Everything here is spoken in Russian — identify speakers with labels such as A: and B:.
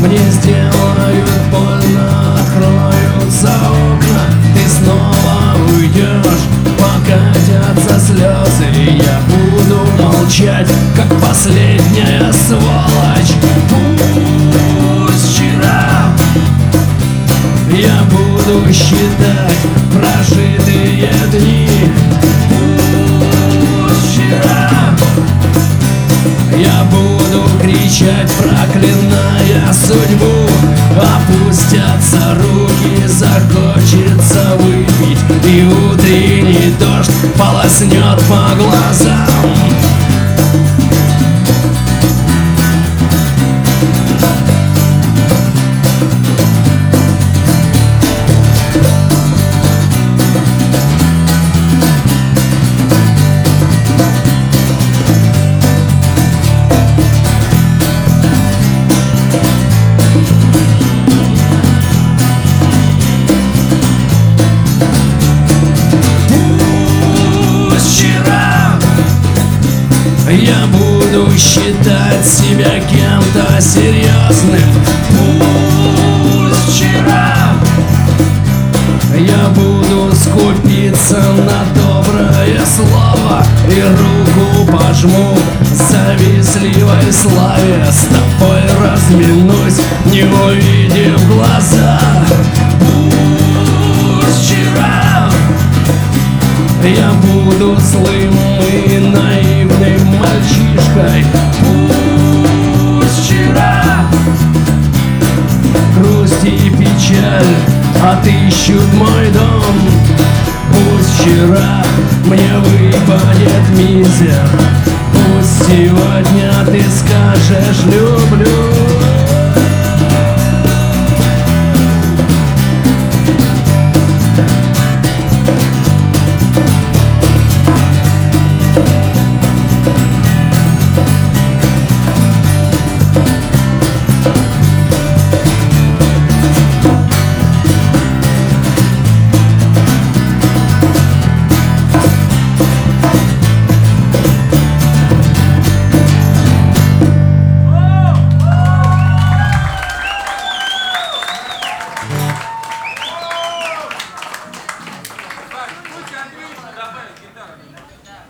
A: Мне сделают больно, откроются окна, ты снова уйдешь, покатятся слезы, и я буду молчать, как последняя сволочь. Пусть вчера я буду считать прожитые дни. Пусть вчера я буду кричать, проклиная судьбу. Опустятся руки, захочется выпить, и утренний дождь полоснет по глазам. Я буду считать себя кем-то серьезным. Пусть вчера я буду скупиться на доброе слово и руку пожму завистливой славе. С тобой разминусь, не увидев глаза. Пусть вчера я буду злым и наивным мальчишкой. Пусть вчера грусть и печаль отыщут мой дом. Пусть вчера мне выпадет мизер. Пусть сегодня ты скажешь люблю.